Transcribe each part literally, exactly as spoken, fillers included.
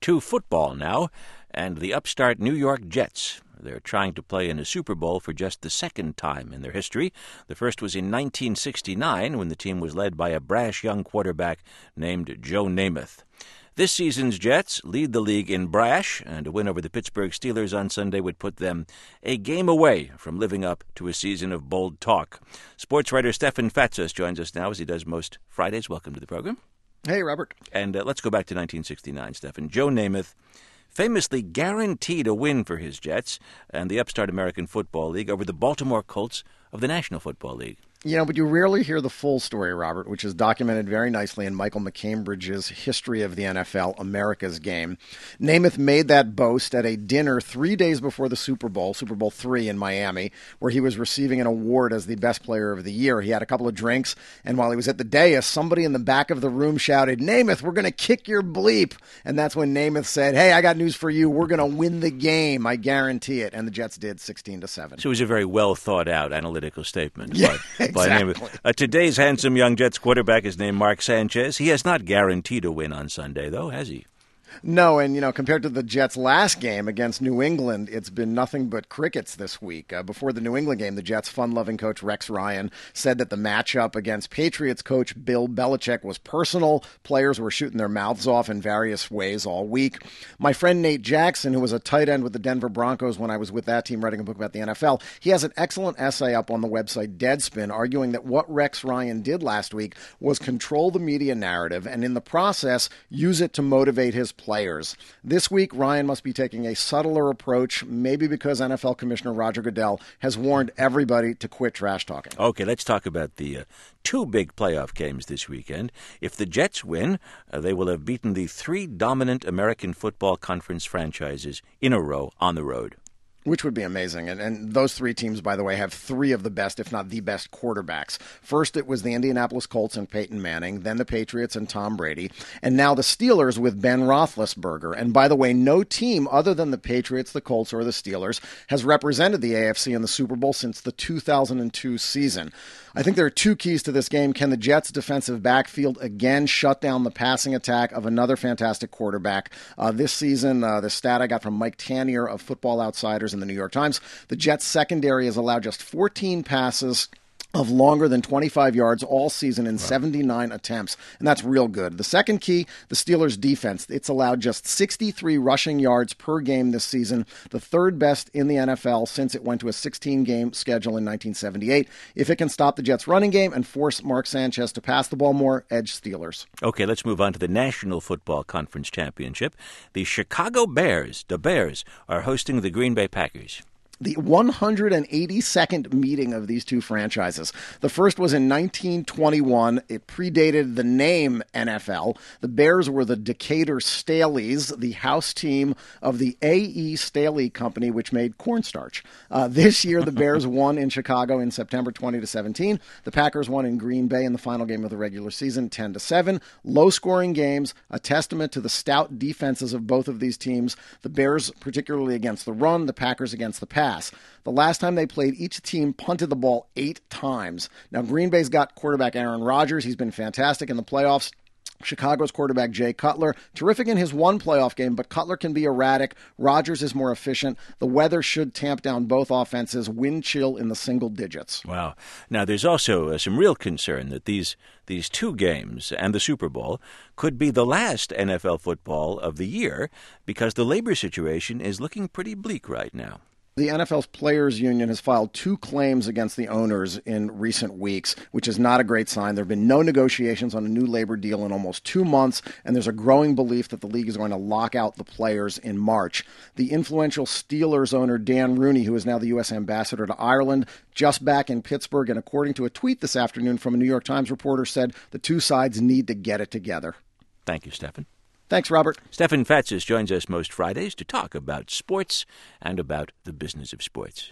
To football now, and the upstart New York Jets. They're trying to play in a Super Bowl for just the second time in their history. The first was in nineteen sixty-nine, when the team was led by a brash young quarterback named Joe Namath. This season's Jets lead the league in brash, and a win over the Pittsburgh Steelers on Sunday would put them a game away from living up to a season of bold talk. Sports writer Stefan Fatsis joins us now, as he does most Fridays. Welcome to the program. Hey, Robert. And uh, let's go back to nineteen sixty-nine, Stefan. Joe Namath famously guaranteed a win for his Jets and the upstart American Football League over the Baltimore Colts of the National Football League. You know, but you rarely hear the full story, Robert, which is documented very nicely in Michael McCambridge's History of the N F L, America's Game. Namath made that boast at a dinner three days before the Super Bowl, Super Bowl three in Miami, where he was receiving an award as the best player of the year. He had a couple of drinks, and while he was at the dais, somebody in the back of the room shouted, "Namath, we're going to kick your bleep." And that's when Namath said, "Hey, I got news for you. We're going to win the game. I guarantee it." And the Jets did, sixteen to seven. So it was a very well thought out analytical statement. Yeah, by, by exactly. Namath. Uh, today's handsome young Jets quarterback is named Mark Sanchez. He has not guaranteed a win on Sunday, though, has he? No, and, you know, compared to the Jets' last game against New England, it's been nothing but crickets this week. Uh, before the New England game, the Jets' fun-loving coach Rex Ryan said that the matchup against Patriots coach Bill Belichick was personal. Players were shooting their mouths off in various ways all week. My friend Nate Jackson, who was a tight end with the Denver Broncos when I was with that team writing a book about the N F L, he has an excellent essay up on the website Deadspin arguing that what Rex Ryan did last week was control the media narrative and in the process use it to motivate his players. This week, Ryan must be taking a subtler approach, maybe because N F L Commissioner Roger Goodell has warned everybody to quit trash talking. Okay, let's talk about the uh, two big playoff games this weekend. If the Jets win, uh, they will have beaten the three dominant American Football Conference franchises in a row on the road. Which would be amazing. And, and those three teams, by the way, have three of the best, if not the best, quarterbacks. First, it was the Indianapolis Colts and Peyton Manning, then the Patriots and Tom Brady, and now the Steelers with Ben Roethlisberger. And by the way, no team other than the Patriots, the Colts, or the Steelers has represented the A F C in the Super Bowl since the two thousand two season. I think there are two keys to this game. Can the Jets' defensive backfield again shut down the passing attack of another fantastic quarterback? Uh, this season, uh, the stat I got from Mike Tanier of Football Outsiders in the New York Times, the Jets' secondary has allowed just fourteen passes of longer than twenty-five yards all season in wow. seventy-nine attempts, and that's real good. The second key, the Steelers' defense. It's allowed just sixty-three rushing yards per game this season, the third best in the N F L since it went to a sixteen-game schedule in nineteen seventy-eight. If it can stop the Jets' running game and force Mark Sanchez to pass the ball more, edge Steelers. Okay, let's move on to the National Football Conference Championship. The Chicago Bears, the Bears, are hosting the Green Bay Packers. The one hundred eighty-second meeting of these two franchises. The first was in nineteen twenty-one. It predated the name N F L. The Bears were the Decatur Staleys, the house team of the A E. Staley Company, which made cornstarch. Uh, this year, the Bears won in Chicago in September twenty to seventeen. The Packers won in Green Bay in the final game of the regular season, ten to seven. Low-scoring games, a testament to the stout defenses of both of these teams. The Bears, particularly against the run, the Packers against the pass. The last time they played, each team punted the ball eight times. Now, Green Bay's got quarterback Aaron Rodgers. He's been fantastic in the playoffs. Chicago's quarterback Jay Cutler, terrific in his one playoff game, but Cutler can be erratic. Rodgers is more efficient. The weather should tamp down both offenses. Wind chill in the single digits. Wow. Now, there's also uh, some real concern that these these two games and the Super Bowl could be the last N F L football of the year because the labor situation is looking pretty bleak right now. The N F L's Players Union has filed two claims against the owners in recent weeks, which is not a great sign. There have been no negotiations on a new labor deal in almost two months, and there's a growing belief that the league is going to lock out the players in March. The influential Steelers owner Dan Rooney, who is now the U S ambassador to Ireland, just back in Pittsburgh, and according to a tweet this afternoon from a New York Times reporter, said the two sides need to get it together. Thank you, Stefan. Thanks, Robert. Stefan Fatsis joins us most Fridays to talk about sports and about the business of sports.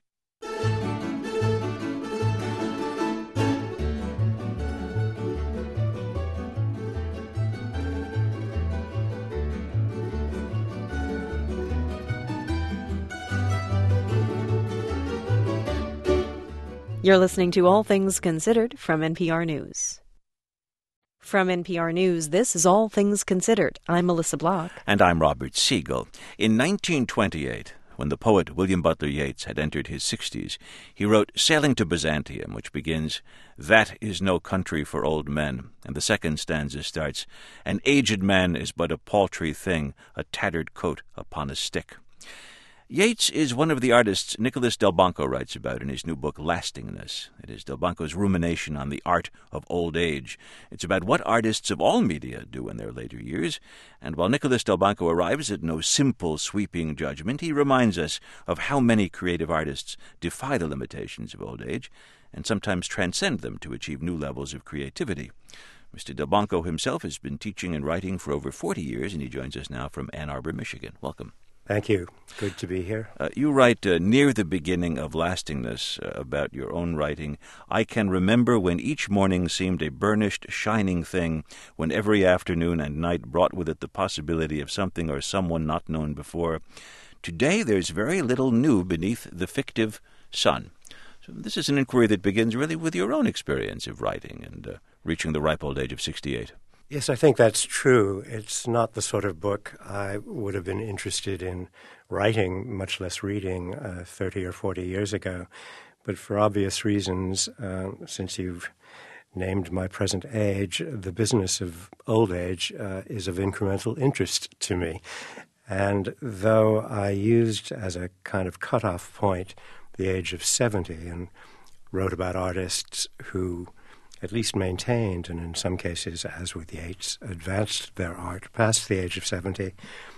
You're listening to All Things Considered from N P R News. From N P R News, this is All Things Considered. I'm Melissa Block. And I'm Robert Siegel. In nineteen twenty-eight, when the poet William Butler Yeats had entered his sixties, he wrote Sailing to Byzantium, which begins, "That is no country for old men," and the second stanza starts, "An aged man is but a paltry thing, a tattered coat upon a stick." Yeats is one of the artists Nicholas Delbanco writes about in his new book, Lastingness. It is Delbanco's rumination on the art of old age. It's about what artists of all media do in their later years, and while Nicholas Delbanco arrives at no simple, sweeping judgment, he reminds us of how many creative artists defy the limitations of old age and sometimes transcend them to achieve new levels of creativity. Mister Delbanco himself has been teaching and writing for over forty years, and he joins us now from Ann Arbor, Michigan. Welcome. Thank you. Good to be here. Uh, you write uh, near the beginning of Lastingness uh, about your own writing, "I can remember when each morning seemed a burnished, shining thing, when every afternoon and night brought with it the possibility of something or someone not known before. Today there's very little new beneath the fictive sun." So this is an inquiry that begins really with your own experience of writing and uh, reaching the ripe old age of sixty-eight. Yes, I think that's true. It's not the sort of book I would have been interested in writing, much less reading, uh, thirty or forty years ago. But for obvious reasons, uh, since you've named my present age, the business of old age uh, is of incremental interest to me. And though I used as a kind of cutoff point the age of seventy and wrote about artists who at least maintained, and in some cases, as with Yeats, advanced their art past the age of seventy,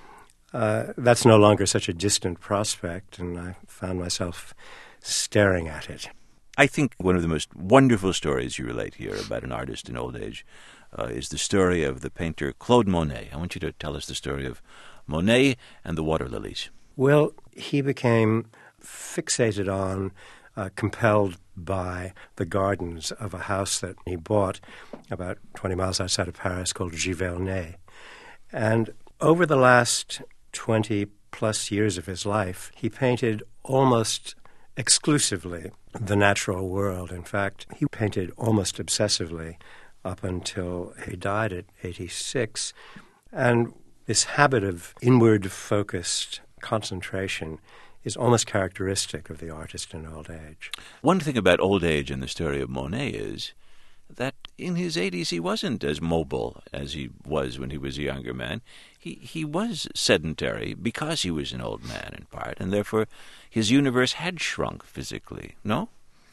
uh, that's no longer such a distant prospect, and I found myself staring at it. I think one of the most wonderful stories you relate here about an artist in old age uh, is the story of the painter Claude Monet. I want you to tell us the story of Monet and the water lilies. Well, he became fixated on Uh, compelled by the gardens of a house that he bought about twenty miles outside of Paris called Giverny. And over the last twenty-plus years of his life, he painted almost exclusively the natural world. In fact, he painted almost obsessively up until he died at eighty-six. And this habit of inward-focused concentration is almost characteristic of the artist in old age. One thing about old age in the story of Monet is that in his eighties he wasn't as mobile as he was when he was a younger man. He he was sedentary because he was an old man in part, and therefore his universe had shrunk physically, no?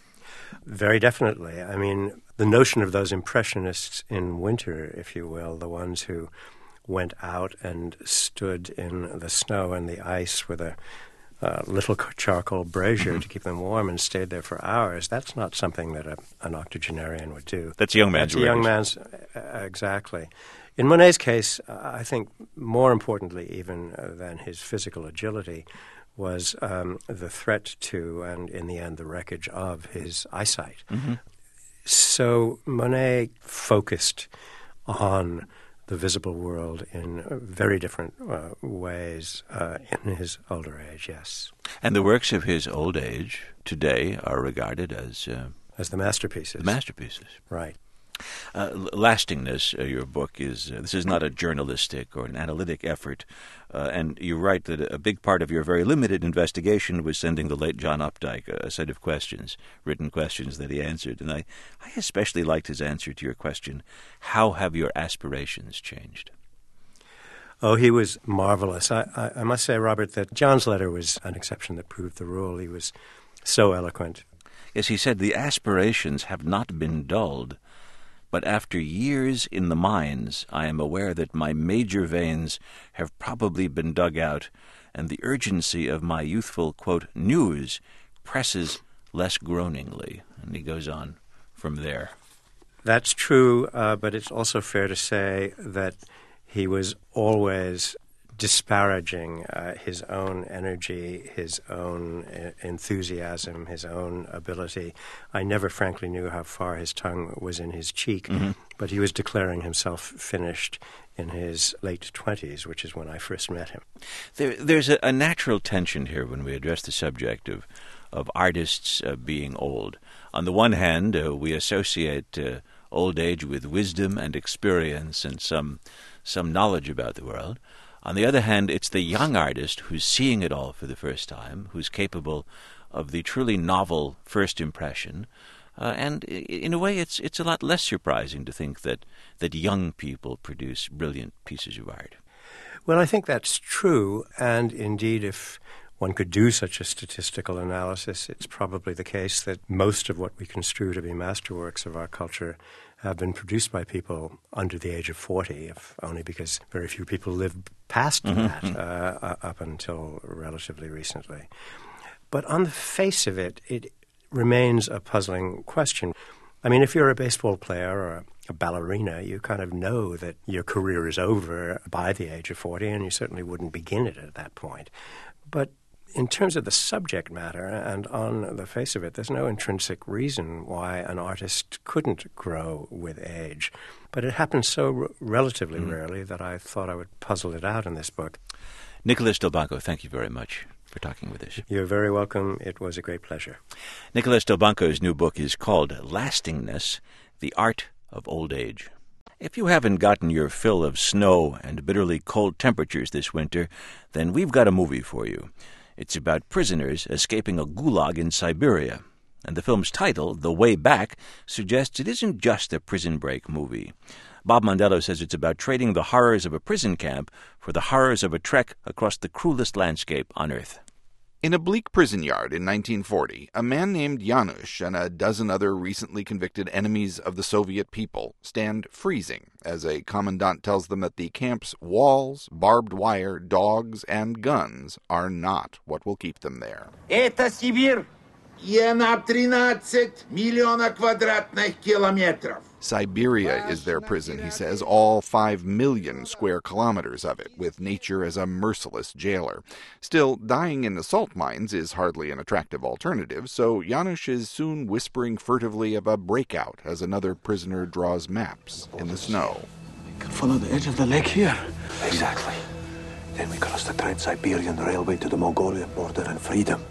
Very definitely. I mean, the notion of those impressionists in winter, if you will, the ones who went out and stood in the snow and the ice with a Uh, little charcoal brazier to keep them warm and stayed there for hours. That's not something that a, an octogenarian would do. That's a young man's That's a young man's, uh, exactly. In Monet's case, uh, I think more importantly even uh, than his physical agility was um, the threat to, and in the end the wreckage of, his eyesight. Mm-hmm. So Monet focused on the visible world in very different uh, ways uh, in his older age, yes. And the works of his old age today are regarded as... Uh, as the masterpieces. The masterpieces. Right. Uh, Lastingness, uh, your book, is uh, this is not a journalistic or an analytic effort, uh, and you write that a big part of your very limited investigation was sending the late John Updike a, a set of questions, written questions that he answered, and I, I especially liked his answer to your question, how have your aspirations changed? Oh, he was marvelous. I, I, I must say, Robert, that John's letter was an exception that proved the rule. He was so eloquent. Yes, he said, the aspirations have not been dulled, but after years in the mines, I am aware that my major veins have probably been dug out, and the urgency of my youthful, quote, news presses less groaningly. And he goes on from there. That's true, uh, but it's also fair to say that he was always disparaging uh, his own energy, his own uh, enthusiasm, his own ability. I never frankly knew how far his tongue was in his cheek, mm-hmm. but he was declaring himself finished in his late twenties, which is when I first met him. There, there's a, a natural tension here when we address the subject of, of artists uh, being old. On the one hand, uh, we associate uh, old age with wisdom and experience and some some knowledge about the world. On the other hand, it's the young artist who's seeing it all for the first time, who's capable of the truly novel first impression. Uh, and in a way, it's it's a lot less surprising to think that, that young people produce brilliant pieces of art. Well, I think that's true, and indeed, if one could do such a statistical analysis, it's probably the case that most of what we construe to be masterworks of our culture have been produced by people under the age of forty, if only because very few people live past Mm-hmm. that uh, up until relatively recently. But on the face of it, it remains a puzzling question. I mean, if you're a baseball player or a, a ballerina, you kind of know that your career is over by the age of forty, and you certainly wouldn't begin it at that point. But in terms of the subject matter, and on the face of it, there's no intrinsic reason why an artist couldn't grow with age. But it happens so r- relatively mm. rarely that I thought I would puzzle it out in this book. Nicholas Delbanco, thank you very much for talking with us. You're very welcome. It was a great pleasure. Nicholas Delbanco's new book is called Lastingness, The Art of Old Age. If you haven't gotten your fill of snow and bitterly cold temperatures this winter, then we've got a movie for you. It's about prisoners escaping a gulag in Siberia. And the film's title, The Way Back, suggests it isn't just a prison break movie. Bob Mondello says it's about trading the horrors of a prison camp for the horrors of a trek across the cruelest landscape on Earth. In a bleak prison yard in nineteen forty, a man named Janusz and a dozen other recently convicted enemies of the Soviet people stand freezing as a commandant tells them that the camp's walls, barbed wire, dogs, and guns are not what will keep them there. Это Сибирь. Я на тринадцать миллионов квадратных километров. Siberia is their prison, he says, all five million square kilometers of it, with nature as a merciless jailer. Still, dying in the salt mines is hardly an attractive alternative, so Janusz is soon whispering furtively of a breakout as another prisoner draws maps in the snow. We can follow the edge of the lake here. Exactly. Then we cross the Trans-Siberian Railway to the Mongolian border and freedom.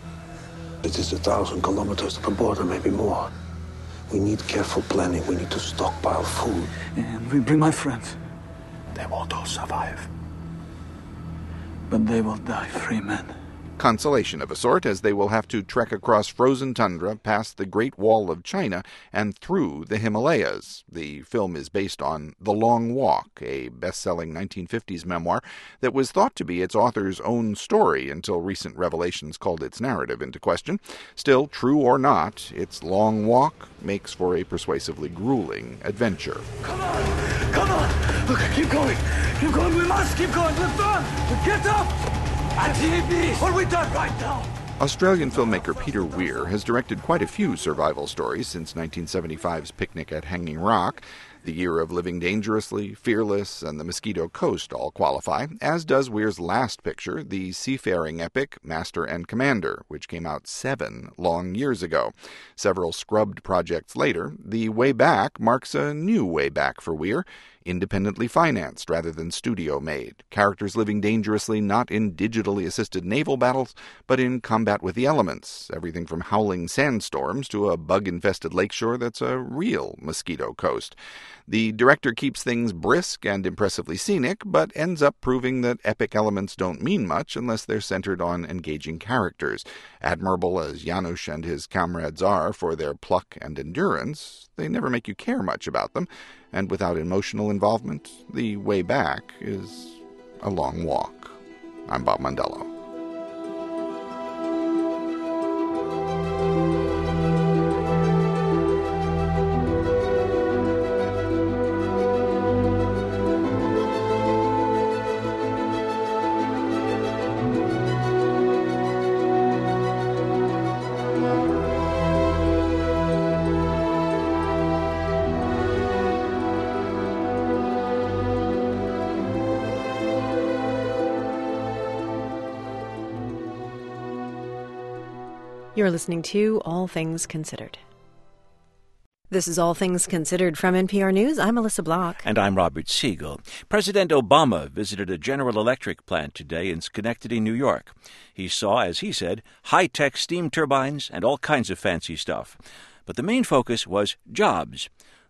It is a thousand kilometers to the border, maybe more. We need careful planning. We need to stockpile food. And we bring my friends. They won't all survive. But they will die free men. Consolation of a sort, as they will have to trek across frozen tundra, past the Great Wall of China, and through the Himalayas. The film is based on The Long Walk, a best-selling nineteen fifties memoir that was thought to be its author's own story until recent revelations called its narrative into question. Still, true or not, its long walk makes for a persuasively grueling adventure. Come on! Come on! Look, keep going! Keep going! We must keep going! Look, on! Get up! What are we done right now? Australian filmmaker Peter Weir has directed quite a few survival stories since nineteen seventy-five's Picnic at Hanging Rock. The Year of Living Dangerously, Fearless, and The Mosquito Coast all qualify, as does Weir's last picture, the seafaring epic Master and Commander, which came out seven long years ago. Several scrubbed projects later, The Way Back marks a new way back for Weir, independently financed rather than studio-made. Characters living dangerously not in digitally assisted naval battles, but in combat with the elements, everything from howling sandstorms to a bug-infested lakeshore that's a real mosquito coast. The director keeps things brisk and impressively scenic, but ends up proving that epic elements don't mean much unless they're centered on engaging characters. Admirable as Janusz and his comrades are for their pluck and endurance, they never make you care much about them, and without emotional involvement, The Way Back is a long walk. I'm Bob Mondello. You're listening to All Things Considered. This is All Things Considered from N P R News. I'm Melissa Block. And I'm Robert Siegel. President Obama visited a General Electric plant today in Schenectady, New York. He saw, as he said, high-tech steam turbines and all kinds of fancy stuff. But the main focus was jobs.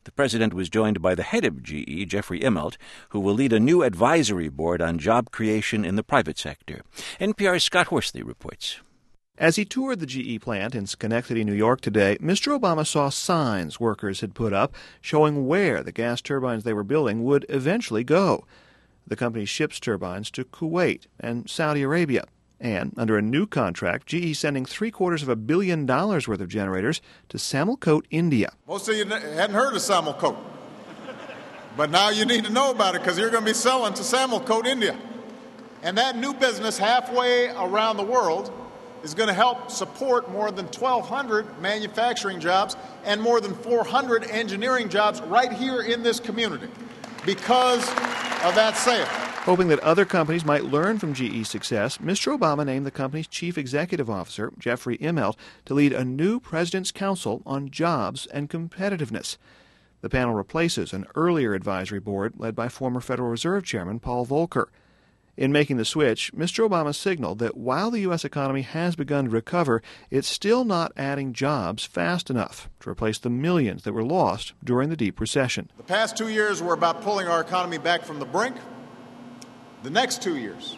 The president was joined by the head of G E, Jeffrey Immelt, who will lead a new advisory board on job creation in the private sector. N P R's Scott Horsley reports. As he toured the G E plant in Schenectady, New York today, Mister Obama saw signs workers had put up showing where the gas turbines they were building would eventually go. The company ships turbines to Kuwait and Saudi Arabia. And under a new contract, G E sending three-quarters of a billion dollars worth of generators to Samalkot, India. Most of you hadn't heard of Samalkot, but now you need to know about it because you're going to be selling to Samalkot, India. And that new business halfway around the world is going to help support more than twelve hundred manufacturing jobs and more than four hundred engineering jobs right here in this community because of that sale. Hoping that other companies might learn from G E's success, Mister Obama named the company's chief executive officer, Jeffrey Immelt, to lead a new President's Council on Jobs and Competitiveness. The panel replaces an earlier advisory board led by former Federal Reserve Chairman Paul Volcker. In making the switch, Mister Obama signaled that while the U S economy has begun to recover, it's still not adding jobs fast enough to replace the millions that were lost during the deep recession. The past two years were about pulling our economy back from the brink. The next two years,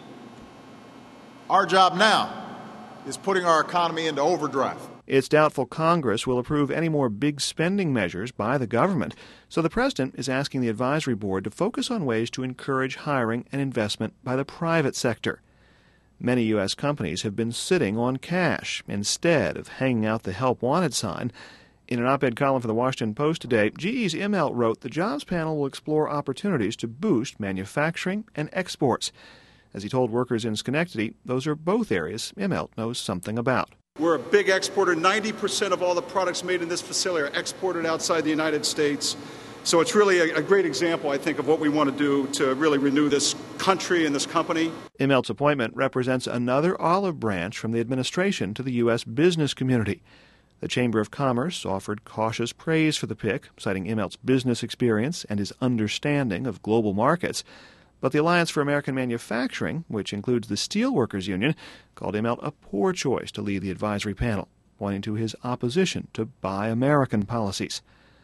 our job now is putting our economy into overdrive. It's doubtful Congress will approve any more big spending measures by the government, so the president is asking the advisory board to focus on ways to encourage hiring and investment by the private sector. Many U S companies have been sitting on cash instead of hanging out the help wanted sign. In an op-ed column for the Washington Post today, G E's Immelt wrote the jobs panel will explore opportunities to boost manufacturing and exports. As he told workers in Schenectady, those are both areas Immelt knows something about. We're a big exporter. ninety percent of all the products made in this facility are exported outside the United States. So it's really a, a great example, I think, of what we want to do to really renew this country and this company. Immelt's appointment represents another olive branch from the administration to the U S business community. The Chamber of Commerce offered cautious praise for the pick, citing Immelt's business experience and his understanding of global markets. But the Alliance for American Manufacturing, which includes the Steelworkers Union, called Immelt a poor choice to lead the advisory panel, pointing to his opposition to Buy American policies.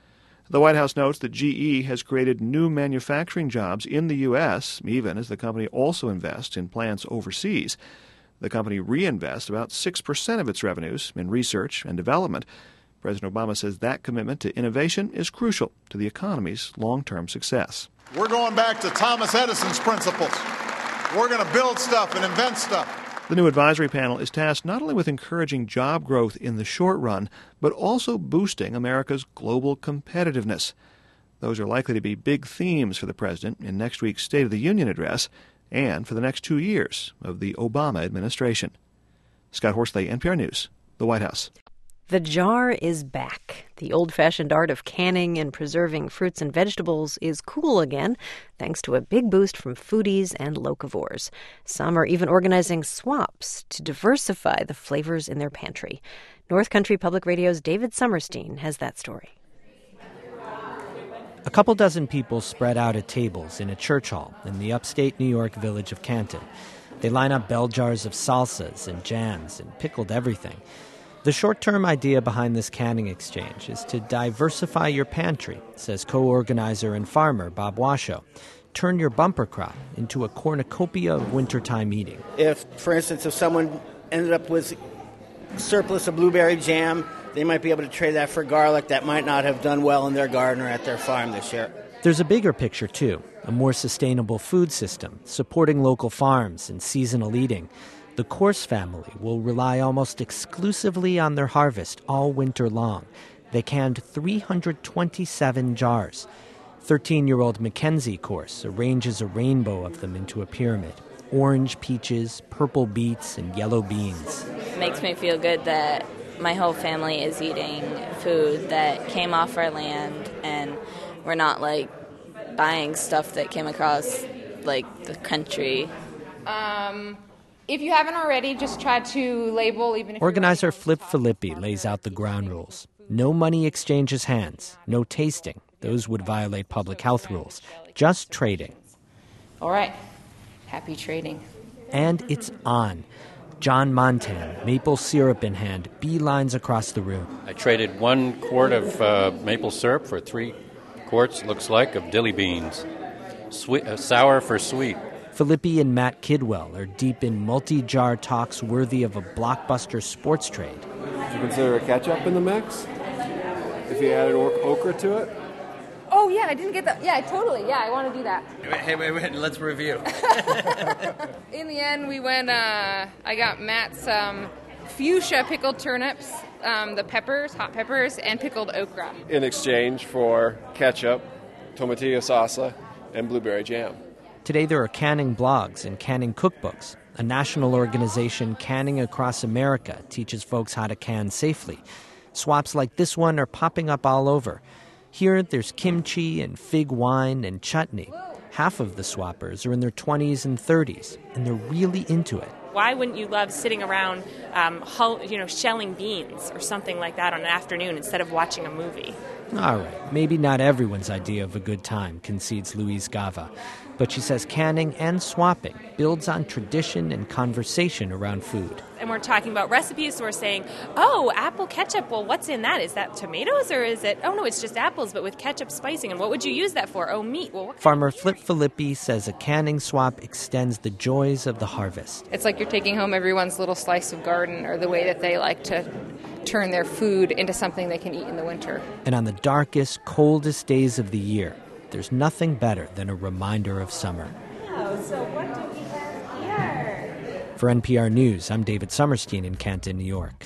The White House notes that G E has created new manufacturing jobs in the U S, even as the company also invests in plants overseas. The company reinvests about six percent of its revenues in research and development. President Obama says that commitment to innovation is crucial to the economy's long-term success. We're going back to Thomas Edison's principles. We're going to build stuff and invent stuff. The new advisory panel is tasked not only with encouraging job growth in the short run, but also boosting America's global competitiveness. Those are likely to be big themes for the president in next week's State of the Union address and for the next two years of the Obama administration. Scott Horsley, N P R News, the White House. The jar is back. The old-fashioned art of canning and preserving fruits and vegetables is cool again, thanks to a big boost from foodies and locavores. Some are even organizing swaps to diversify the flavors in their pantry. North Country Public Radio's David Summerstein has that story. A couple dozen people spread out at tables in a church hall in the upstate New York village of Canton. They line up bell jars of salsas and jams and pickled everything. The short-term idea behind this canning exchange is to diversify your pantry, says co-organizer and farmer Bob Washoe. Turn your bumper crop into a cornucopia of wintertime eating. If, for instance, if someone ended up with surplus of blueberry jam, they might be able to trade that for garlic that might not have done well in their garden or at their farm this year. There's a bigger picture, too, a more sustainable food system, supporting local farms and seasonal eating. The Course family will rely almost exclusively on their harvest all winter long. They canned three hundred twenty-seven jars. thirteen-year-old Mackenzie Course arranges a rainbow of them into a pyramid. Orange peaches, purple beets, and yellow beans. It makes me feel good that my whole family is eating food that came off our land, and we're not, like, buying stuff that came across, like, the country. Um... If you haven't already, just try to label even if Organizer Flip Filippi lays out the ground rules. No money exchanges hands. No tasting. Those would violate public health rules. Just trading. All right. Happy trading. And it's on. John Montan, maple syrup in hand, beelines across the room. I traded one quart of uh, maple syrup for three quarts, looks like, of dilly beans. Sweet, uh, sour for sweet. Filippi and Matt Kidwell are deep in multi-jar talks worthy of a blockbuster sports trade. Would you consider a ketchup in the mix? If you added or- okra to it? Oh, yeah, I didn't get that. Yeah, totally. Yeah, I want to do that. Hey, wait, wait, let's review. In the end, we went, uh, I got Matt's um, fuchsia pickled turnips, um, the peppers, hot peppers, and pickled okra. In exchange for ketchup, tomatillo salsa, and blueberry jam. Today there are canning blogs and canning cookbooks. A national organization, Canning Across America, teaches folks how to can safely. Swaps like this one are popping up all over. Here there's kimchi and fig wine and chutney. Half of the swappers are in their twenties and thirties, and they're really into it. Why wouldn't you love sitting around, um, hull, you know, shelling beans or something like that on an afternoon instead of watching a movie? All right, maybe not everyone's idea of a good time, concedes Louise Gava. But she says canning and swapping builds on tradition and conversation around food. And we're talking about recipes, so we're saying, oh, apple ketchup, well, what's in that? Is that tomatoes or is it, oh, no, it's just apples, but with ketchup spicing. And what would you use that for? Oh, meat. Well, what Farmer Flip Filippi says a canning swap extends the joys of the harvest. It's like you're taking home everyone's little slice of garden, or the way that they like to turn their food into something they can eat in the winter. And on the darkest, coldest days of the year, there's nothing better than a reminder of summer. Oh, so what do we have here? For N P R News, I'm David Summerstein in Canton, New York.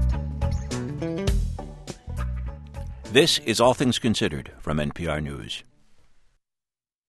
This is All Things Considered from N P R News.